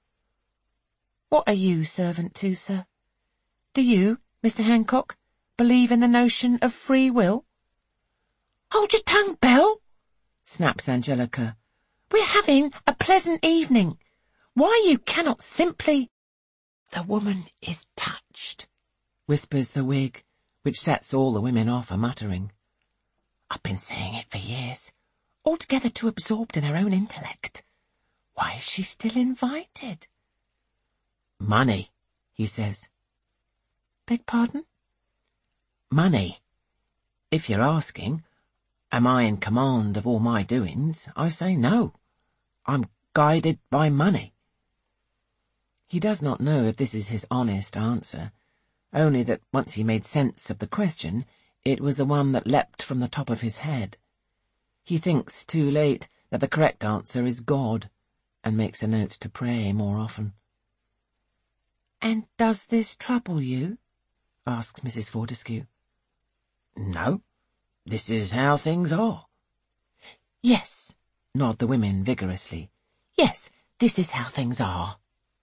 What are you servant to, sir? Do you, Mister Hancock, believe in the notion of free will? Hold your tongue, Belle, snaps Angelica. We're having a pleasant evening. Why you cannot simply— The woman is touched, whispers the Whig, which sets all the women off a muttering. I've been saying it for years, altogether too absorbed in her own intellect. Why is she still invited? Money, he says. Beg pardon? Money. If you're asking, am I in command of all my doings, I say no. I'm guided by money. He does not know if this is his honest answer, only that once he made sense of the question, it was the one that leapt from the top of his head. He thinks too late that the correct answer is God, and makes a note to pray more often. And does this trouble you? Asks Missus Fortescue. No, this is how things are. Yes, nod the women vigorously. Yes, this is how things are.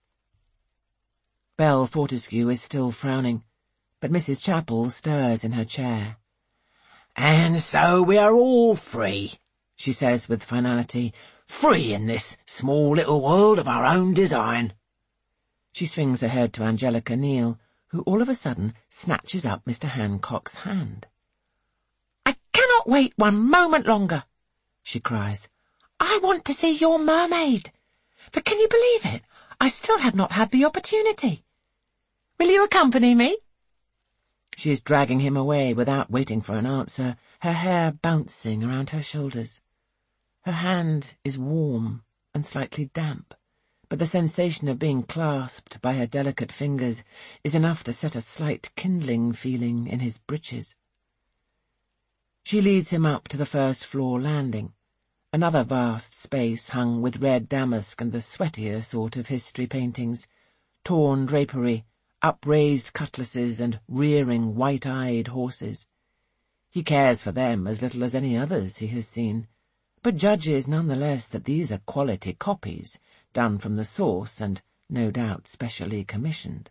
Belle Fortescue is still frowning, but Missus Chapel stirs in her chair. And so we are all free, she says with finality, free in this small little world of our own design. She swings her head to Angelica Neal, who all of a sudden snatches up Mister Hancock's hand. I cannot wait one moment longer, she cries. I want to see your mermaid. For can you believe it? I still have not had the opportunity. Will you accompany me? She is dragging him away without waiting for an answer, her hair bouncing around her shoulders. Her hand is warm and slightly damp, but the sensation of being clasped by her delicate fingers is enough to set a slight kindling feeling in his breeches. She leads him up to the first-floor landing, another vast space hung with red damask and the sweatier sort of history paintings, torn drapery, upraised cutlasses and rearing white-eyed horses. He cares for them as little as any others he has seen, but judges nonetheless that these are quality copies, done from the source and no doubt specially commissioned.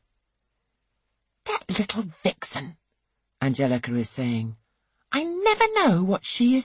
"That little vixen," Angelica is saying. "I never know what she is